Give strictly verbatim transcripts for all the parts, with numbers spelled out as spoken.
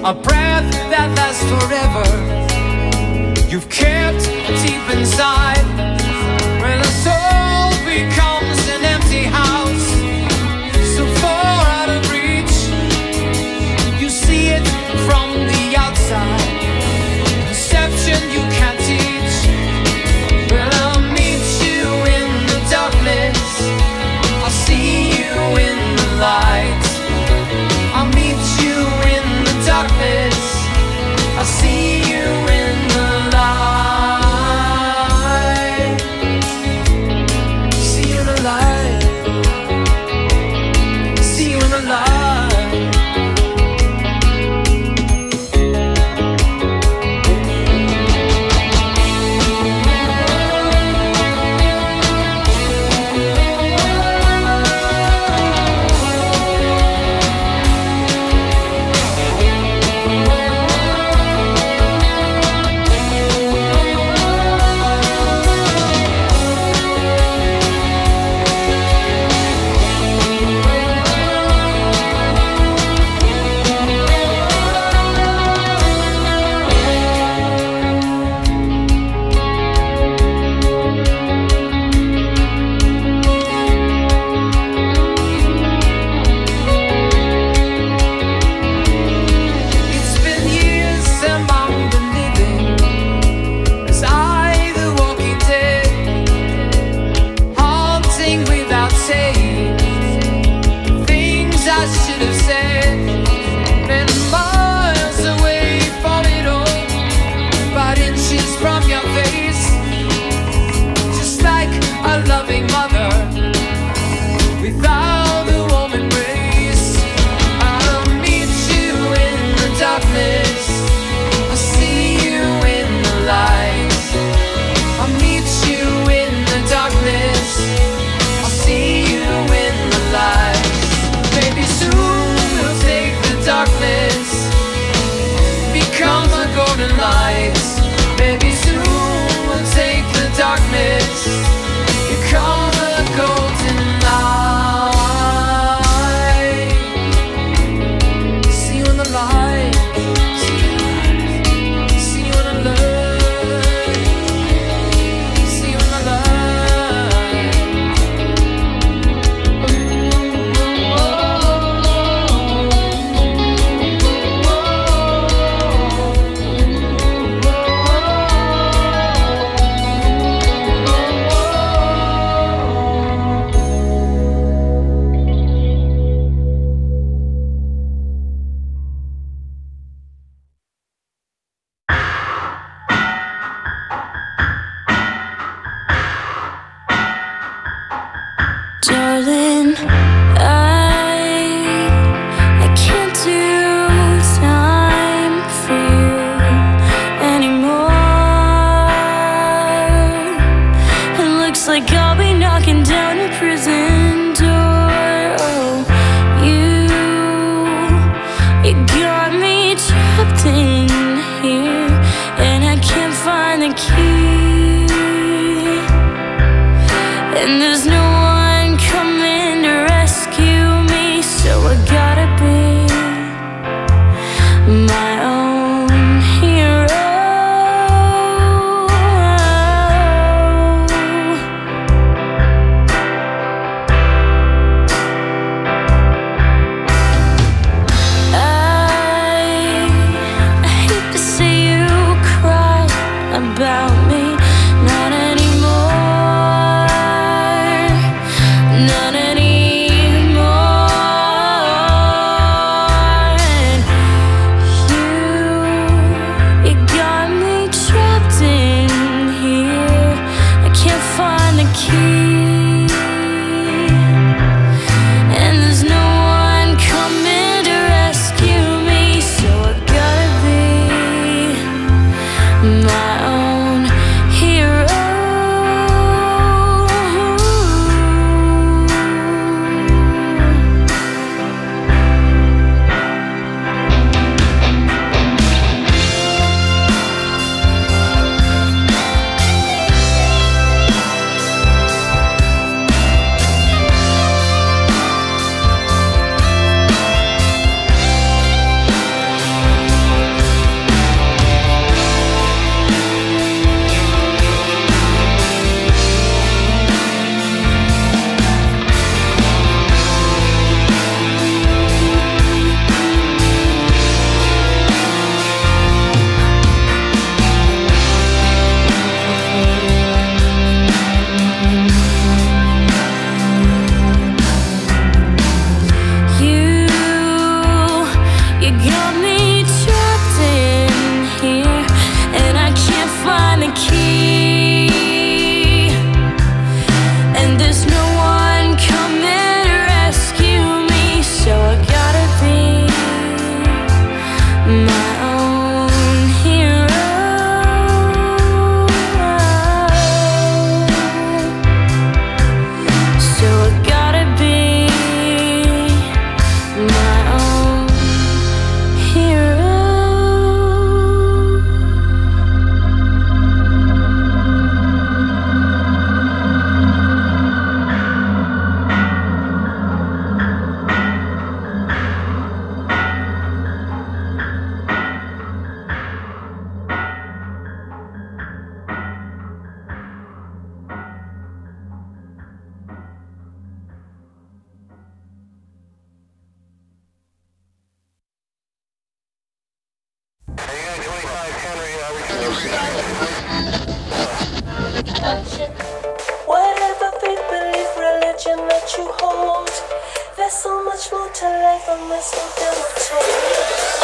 a breath that lasts forever. You've kept deep inside, where the soul becomes an empty house, so far out of reach. You see it from the outside, perception you can't teach. Well, I'll meet you in the darkness, I'll see you in the light. I'll meet you in the darkness, I'll see you in the light. See you in the light. See you in the light. About me, not anymore. vision that you hold. There's so much more to life than this we're gonna take.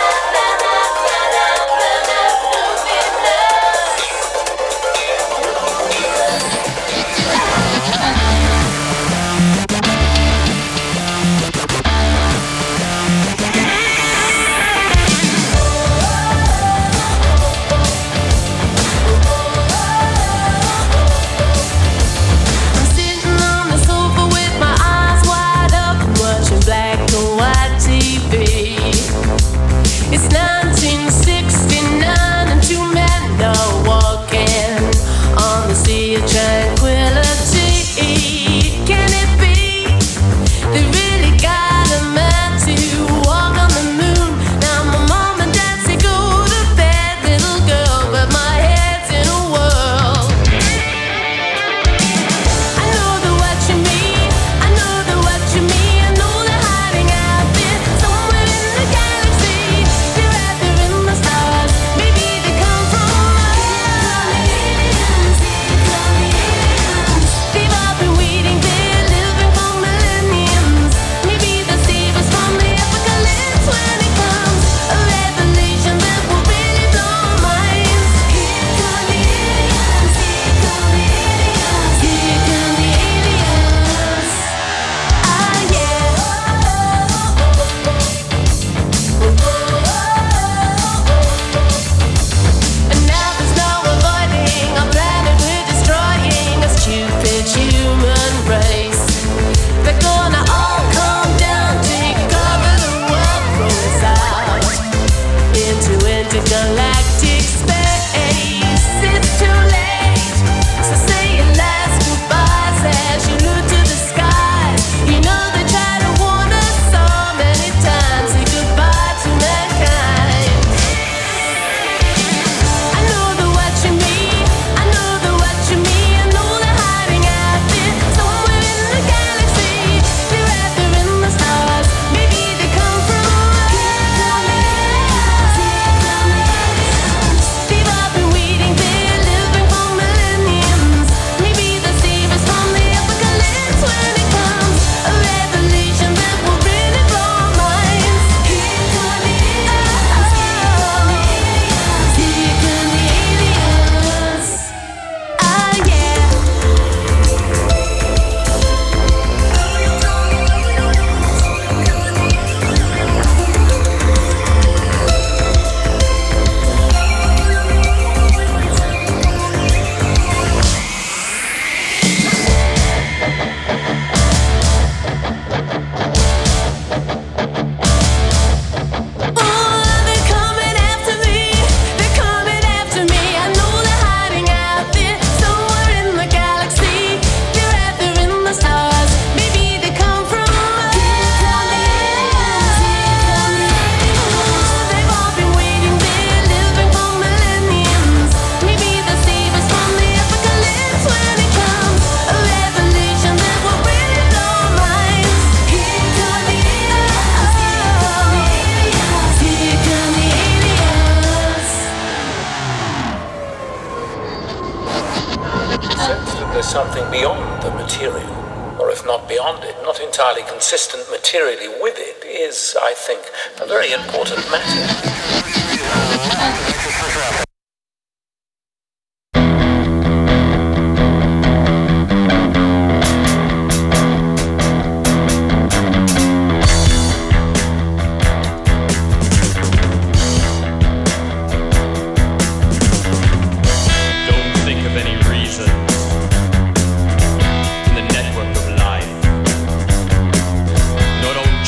Something beyond the material, or if not beyond it, not entirely consistent materially with it, is, I think, a very important matter.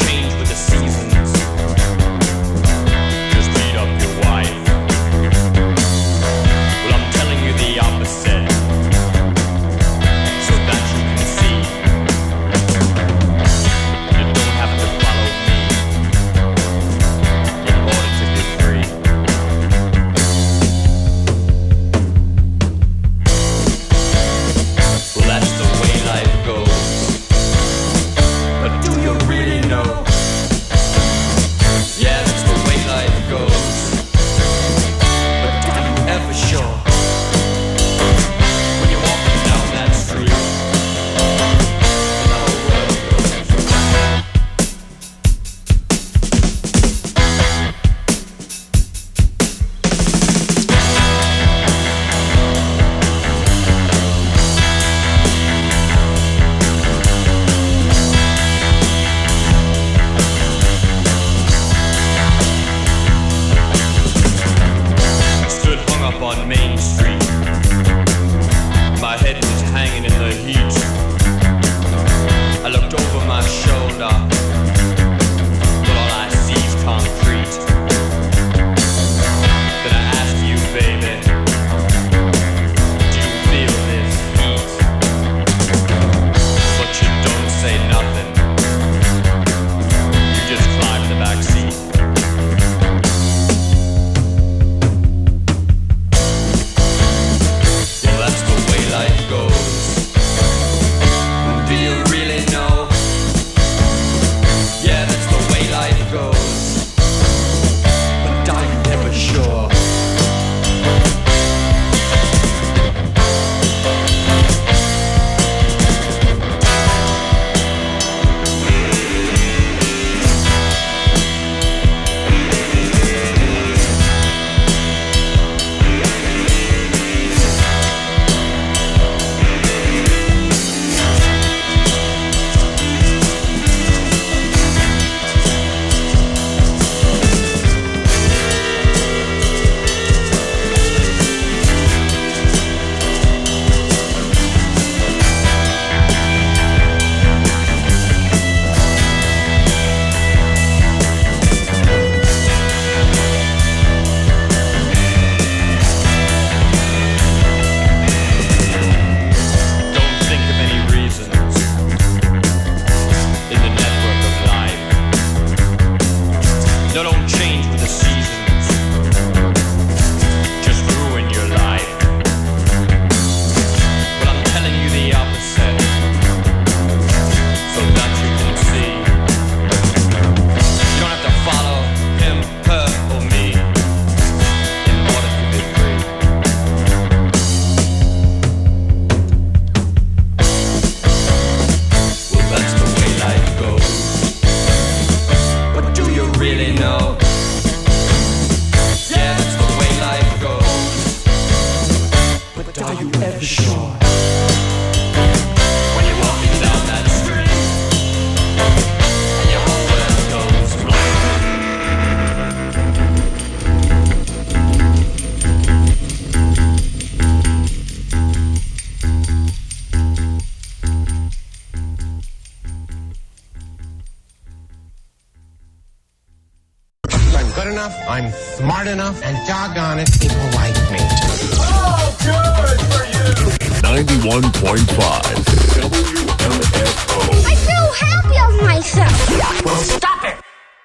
Just beat up your wife. good enough, I'm smart enough, and doggone it, people like me. Oh, good for you! ninety-one point five W M F O. I feel happy of myself. Well, stop it!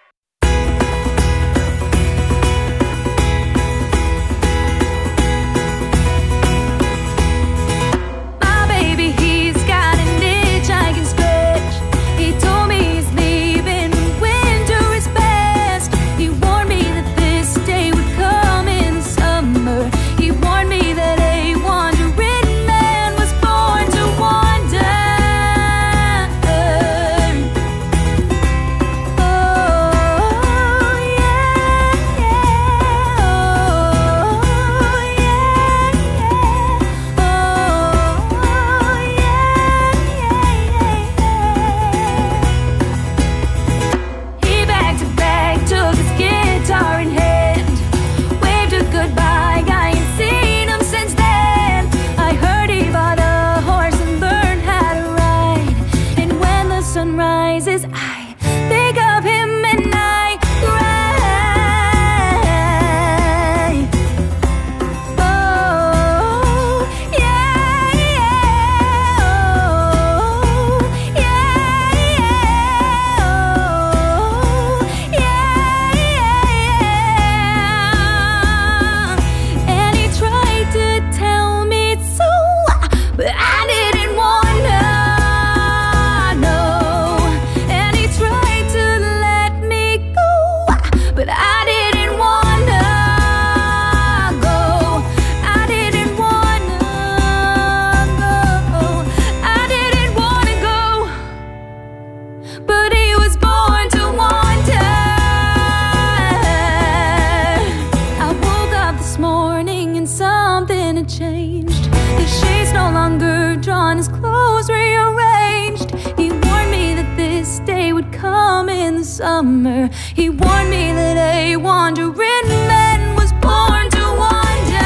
Summer. He warned me that a wandering man was born to wander.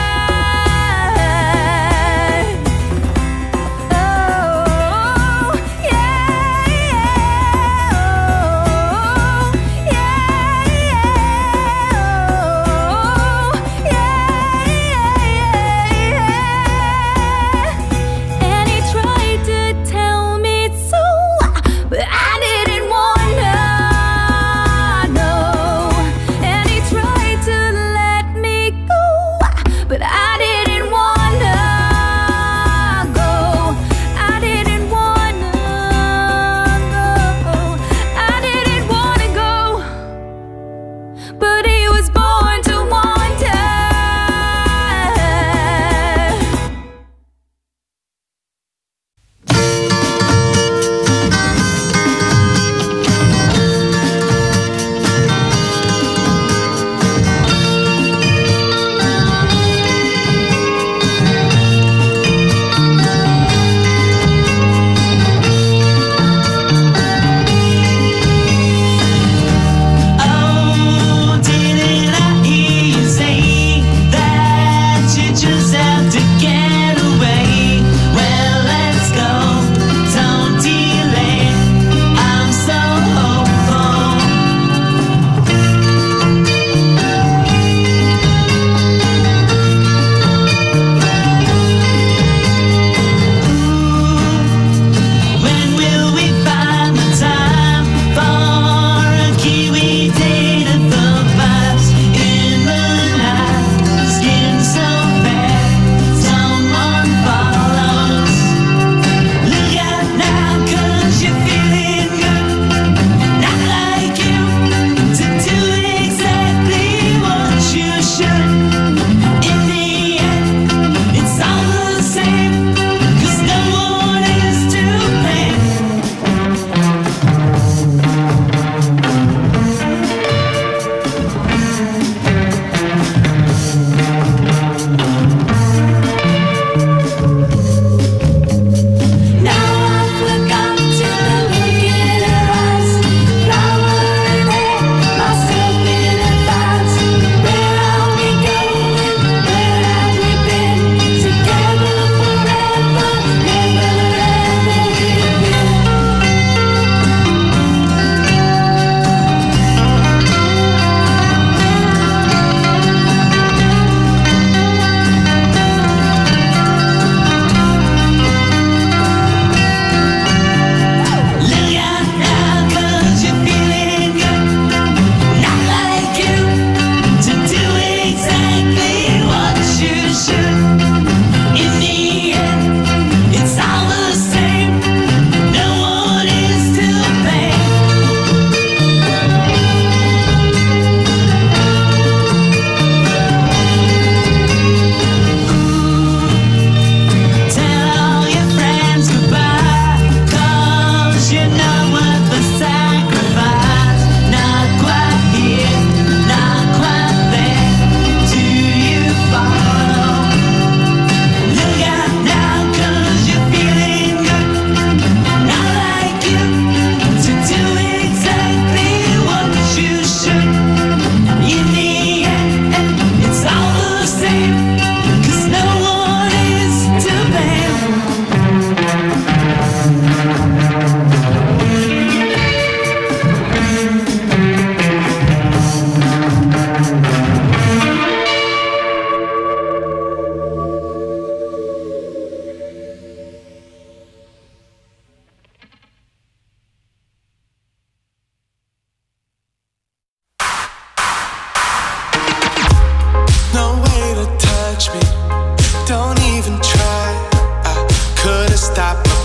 Oh, yeah, yeah, oh, yeah, yeah, oh, yeah, yeah, yeah. And he tried to tell me so, but I didn't want to. And he tried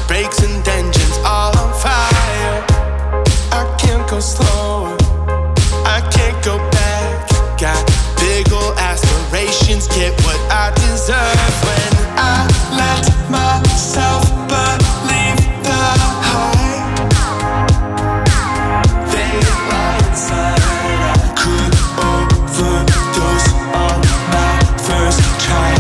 brakes and engines all on fire. I can't go slower, I can't go back. Got big ol' aspirations, get what I deserve. When I let myself believe the hype, they lie inside. I could overdose on my first try.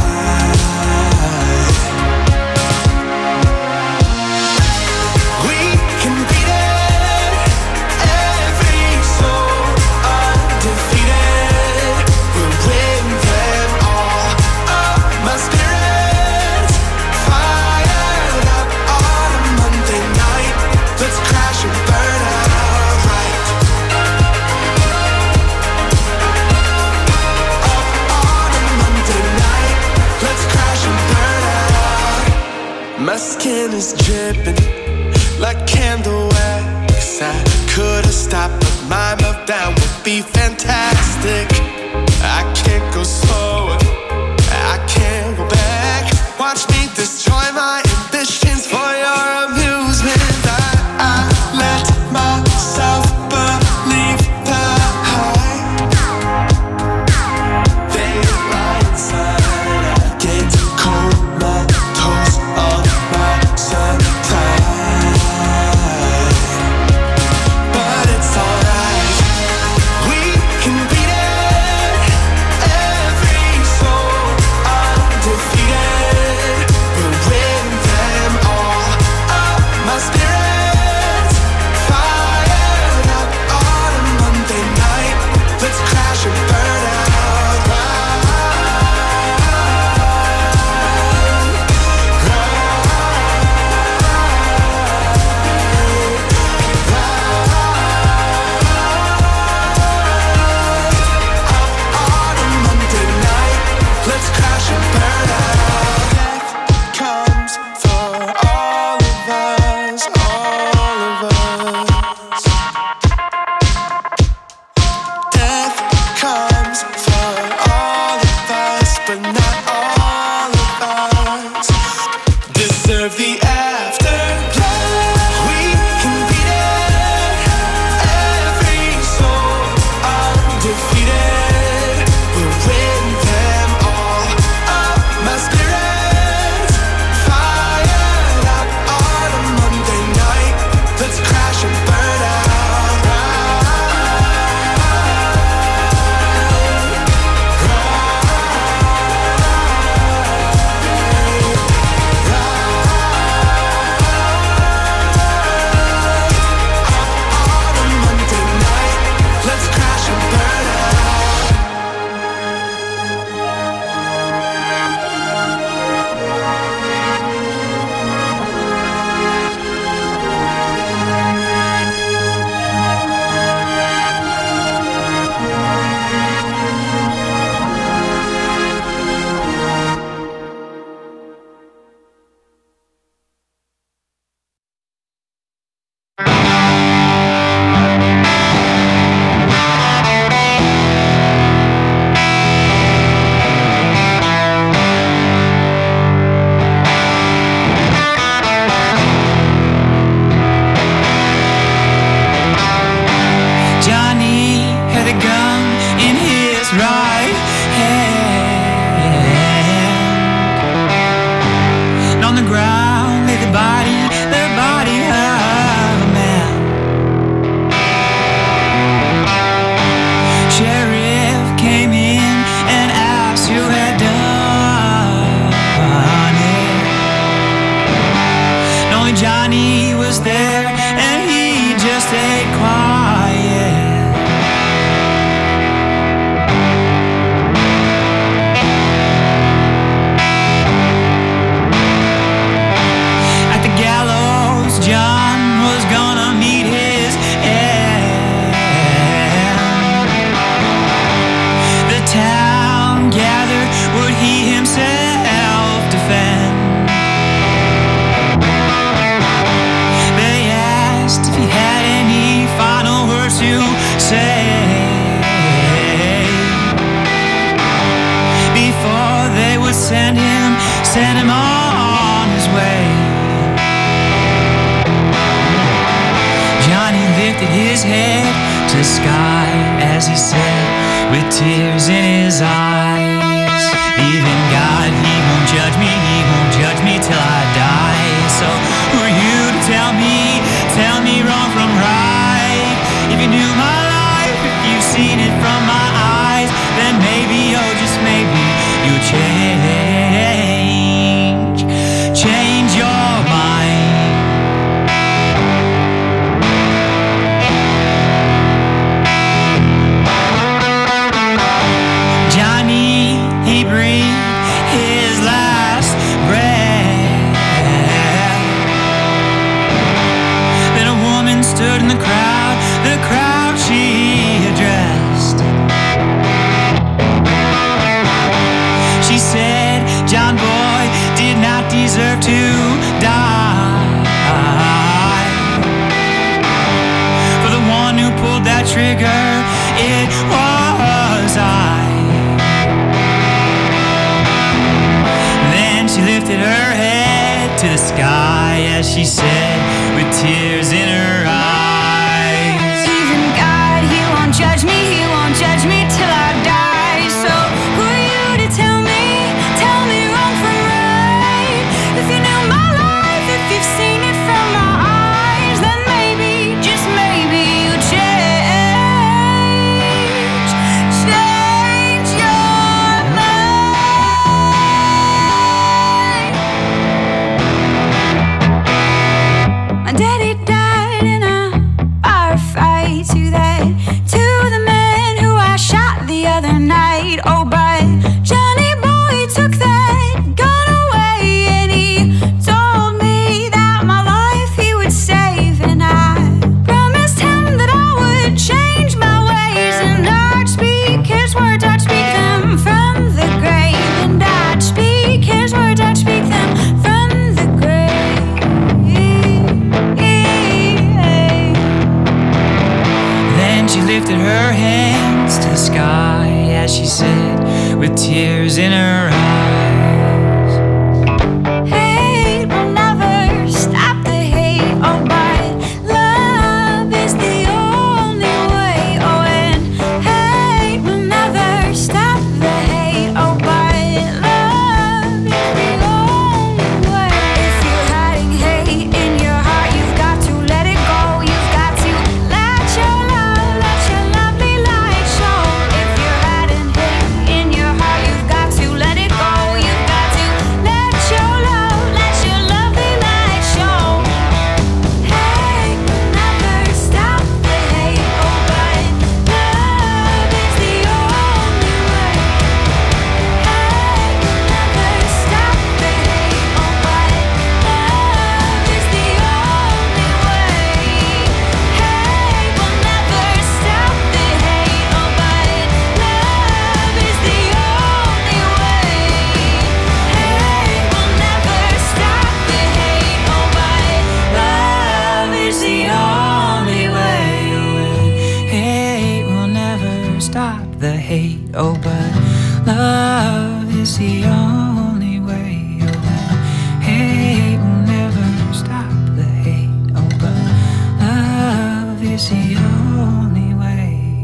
We can beat it, every soul undefeated. We'll win them all. Oh, my spirit's fired up on a Monday night. Let's crash and burn out right. Up on a Monday night. Let's crash and burn out. My skin is dripping like candle wax. I could've stopped, but my meltdown would be fantastic. I can't go slower, I can't go back. Watch me destroy my ambitions for your amusement. I, I let myself believe the hype. They lie inside. I get comatose on my supply. But it's alright, we can beat it. Every soul undefeated. We'll win them all. Oh, my spirit's fired up on a Monday night. Let's crash and burn out right. On a Monday night, let's crash and burn out. Death comes for all of us, all of us. Death comes for all of us, but not all of us deserve the afterglow. We can beat it, every soul undefeated. We'll win them all. Oh, my spirit's fired up on a Monday night. Let's crash and burn out right. On a Monday night, let's crash and burn out. Johnny had a gun in his right hand. And on the ground lay the body, the body of a man. Sheriff came in and asked who had done it. And only Johnny was there, and he just stayed quiet. At the gallows, John was gonna meet his end. The town gathered, would he himself defend? They asked if he had any final words. lifted his head to the sky as he said, with tears in his eyes, even God, he won't judge me, he won't judge me till I die. So who are you to tell me, tell me wrong from right? If you knew my life, if you've seen it from my eyes, then maybe, oh just maybe, you'll change, change your mind. Johnny, he breathed his last breath. Then a woman stood in the crowd, the crowd she addressed. She said, John boy did not deserve to die. For the one who pulled that trigger, it was I. Then she lifted her head to the sky as she said, with tears in her eyes, even God, he won't judge me, he won't judge me till I die. So who are you to tell me, tell me wrong from right? If you knew my life, if you've seen it from my eyes, then maybe, just maybe, you change, change your mind. My daddy died in a firefight to that, to the man who I shot the other night. Oh, but Johnny boy took that gun away and he told me that my life he would save, and I promised him that I would change my ways, and I'd speak his words, I'd speak them from the grave, and I'd speak his words, I'd speak them from the grave. Then she lifted her hands to the sky as she said, with tears in her eyes, hate will never stop the hate, oh but love is the only way. Oh, and hate will never stop the hate, oh but love is the only way. If you're hiding hate in your heart, you've got to let it go, you've got to let your love, let your lovely light show. If you're hiding hate in your heart, you've got to let it go, you've got to let your love, let your lovely light show. Hate will never stop the hate, oh but love is the only way. Hate will never stop the hate, oh but love is the only way. Hate will never stop the hate, oh but love is the only way. Hate will never stop the hate, oh but love is the only way. Hate will never stop the hate, oh but love is the only way. Hate will never stop the hate, oh but love is the only way.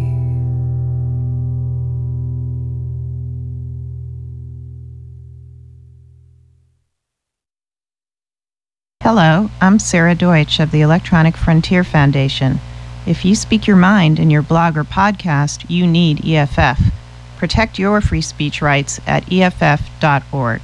Hello, I'm Sarah Deutsch of the Electronic Frontier Foundation. If you speak your mind in your blog or podcast, you need E F F. Protect your free speech rights at E F F dot org.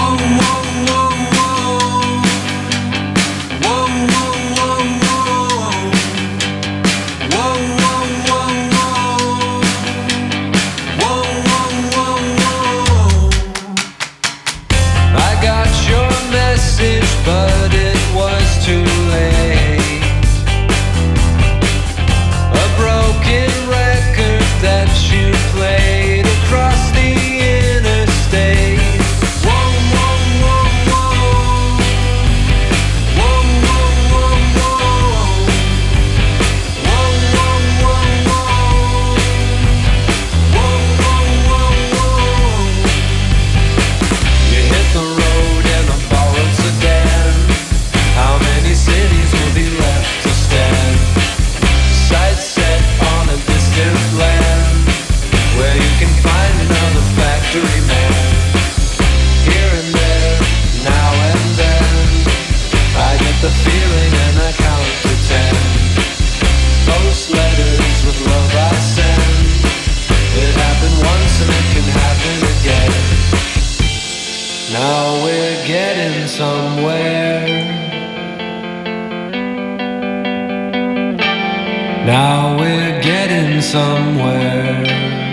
Now we're getting somewhere.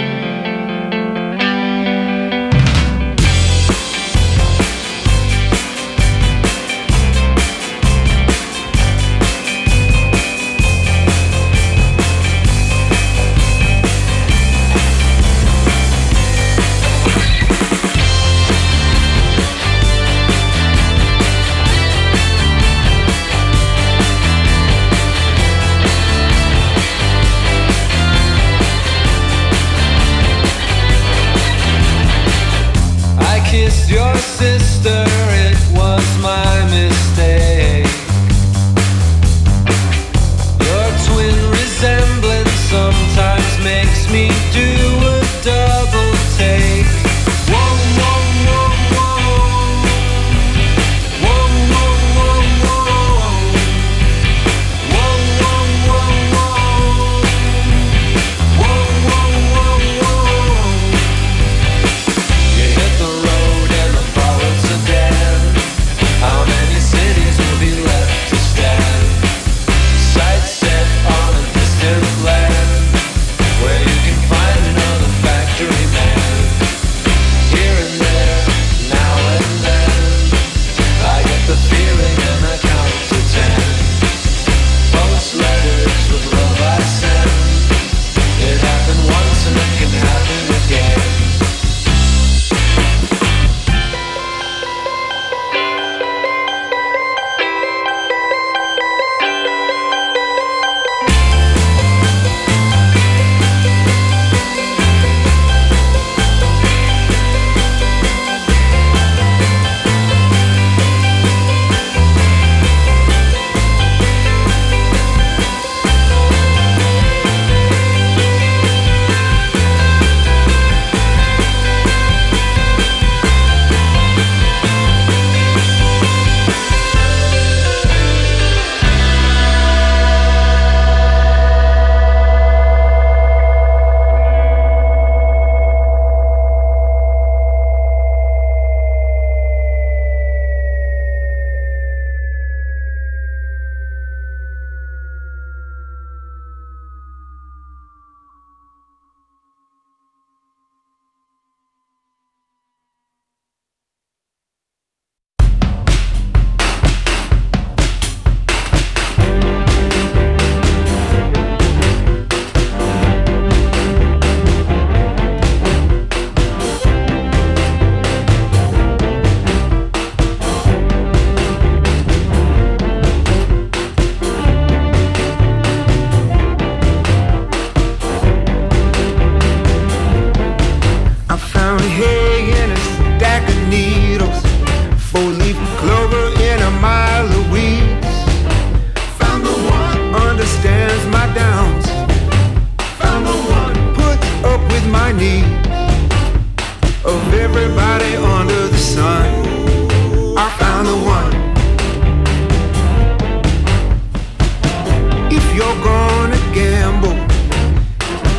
Kissed your sister, it was my mistake. Your twin resemblance sometimes makes me do a double take. Whoa, whoa, whoa, whoa. Whoa, whoa, whoa, whoa. Whoa, whoa, whoa, whoa. Whoa, whoa, whoa, whoa. You hit the road and the borrowed sedan. How many cities will be left to stand? Sights set on a distant land, where you can find another factory man. Here and there, now and then, I get the feeling and I count to ten. Post letters with love I send. It happened once and it can happen again.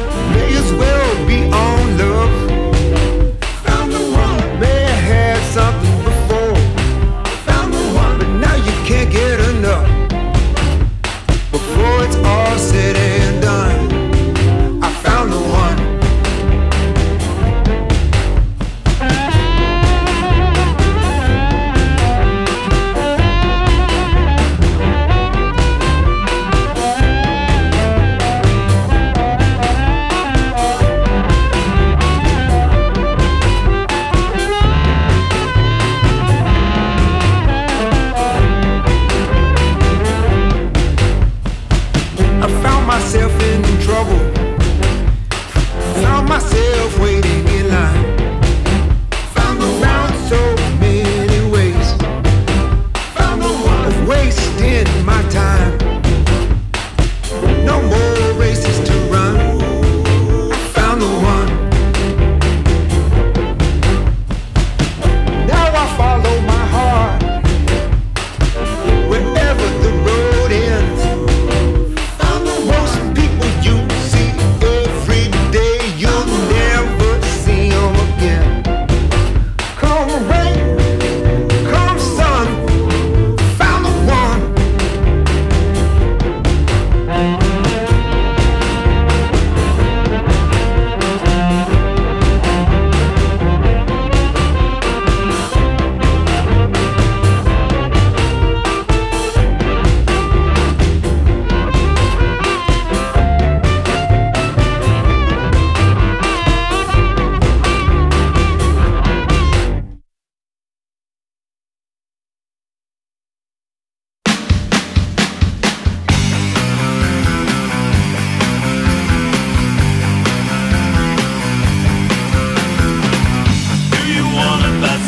Something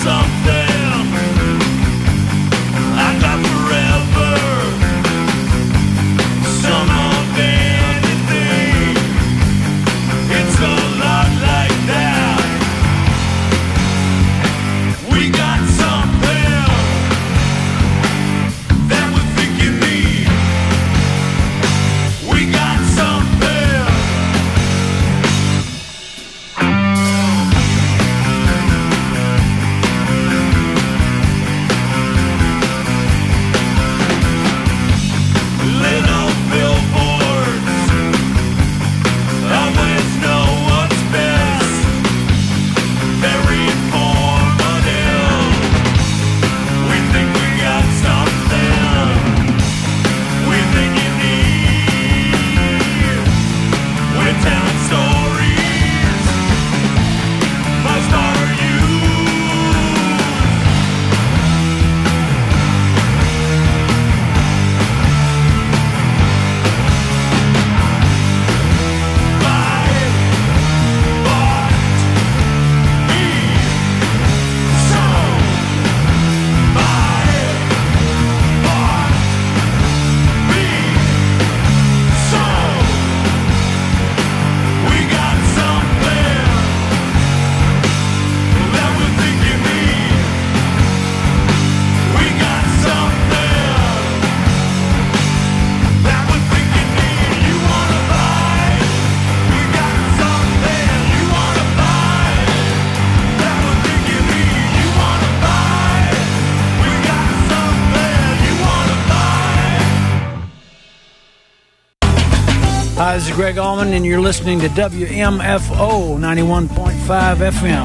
Hi, this is Greg Allman, and you're listening to W M F O ninety-one point five F M.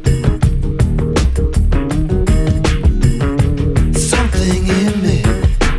Something in me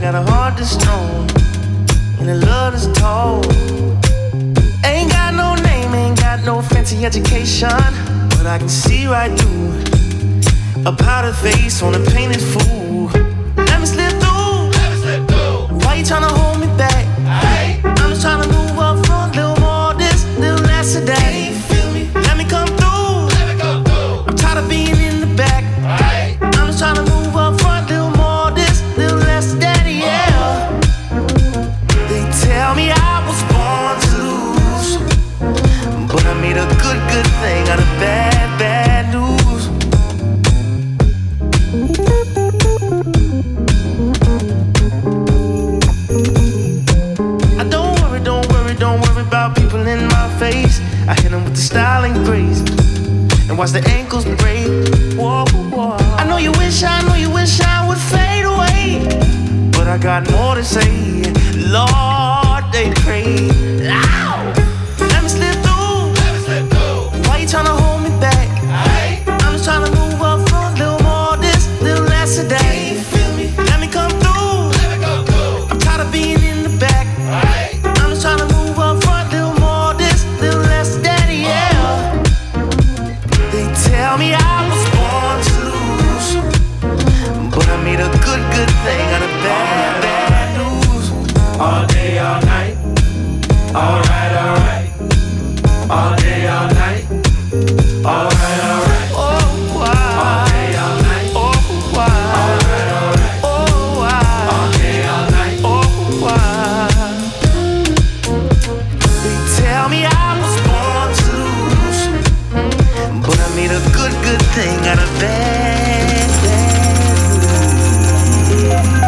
got a heart that's strong and a love that's tall. Ain't got no name, ain't got no fancy education, but I can see right through a powdered face on a painted fool. Let me slip through. Let me slip through. Why you tryna hold me back? Aye. I'm just tryna move up front, little more this, little less of that. Can you feel me? Let me come through. Let me come through. I'm tired of being in the back. Aye. I'm just tryna move up front, little more this, little less of that, yeah. They tell me I was born to lose, but I made a good, good thing out of bad, bad news. I don't worry, don't worry, don't worry about people in my face. I hit them with the style and grace, and watch the ankles break. Whoa, whoa. I know you wish, I know you wish I would fade away, but I got more to say. Lord, they pray. Ow! Let me slip through. Let me slip through. Why you tryna hold me back? Aye. I'm just tryna move up front, little more this, little less of that. Can you feel me? Let me come through. Let me come through. I'm tired of being in the back. Aye. I'm just tryna move up front, little more this, little less of that, yeah. They tell me I was born to lose, but I made a good, good thing out of bad, bad news. All day, all night. Alright, alright. All day, all night. Alright, alright. Oh, wow. All day, all night. Oh, wow. Alright, alright. Oh, wow. All day, all night. Oh, wow. They tell me I was born to lose, but I made a good, good thing out of bad, bad news.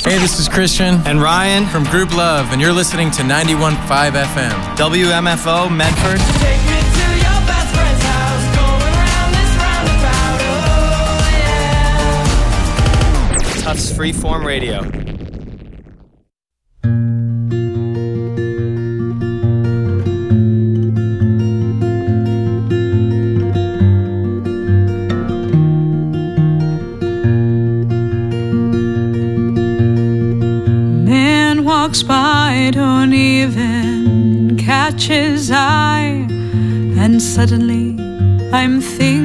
Hey, this is Christian and Ryan from Group Love, and you're listening to ninety-one point five F M. W M F O, Medford. Take me to your best friend's house, going round this roundabout, oh yeah. Tufts Freeform Radio. Walks by, don't even catch his eye, and suddenly I'm thinking